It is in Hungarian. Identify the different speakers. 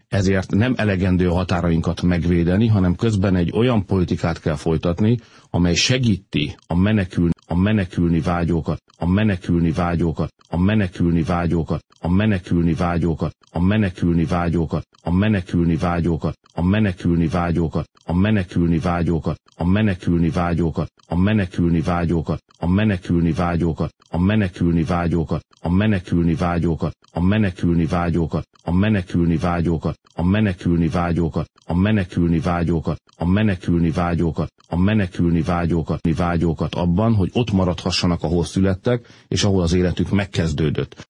Speaker 1: Ezért nem elegendő a határainkat megvédeni, hanem közben egy olyan politikát kell folytatni, amely segíti a menekülni vágyókat, a menekülni vágyókat, a menekülni vágyókat, a menekülni vágyókat, a menekülni vágyókat, a menekülni vágyókat, a menekülni vágyókat, a menekülni vágyókat, a menekülni vágyókat, a menekülni vágyókat, a menekülni vágyókat, a menekülni vágyókat, a menekülni vágyókat, a menekülni vágyókat, a menekülni vágyókat, a menekülni vágyókat, a menekülni vágyókat, a menekülni vágyókat, a menekülni vágyókat abban, hogy ott maradhassanak, ahol születtek, és ahol az életük megkezdődött.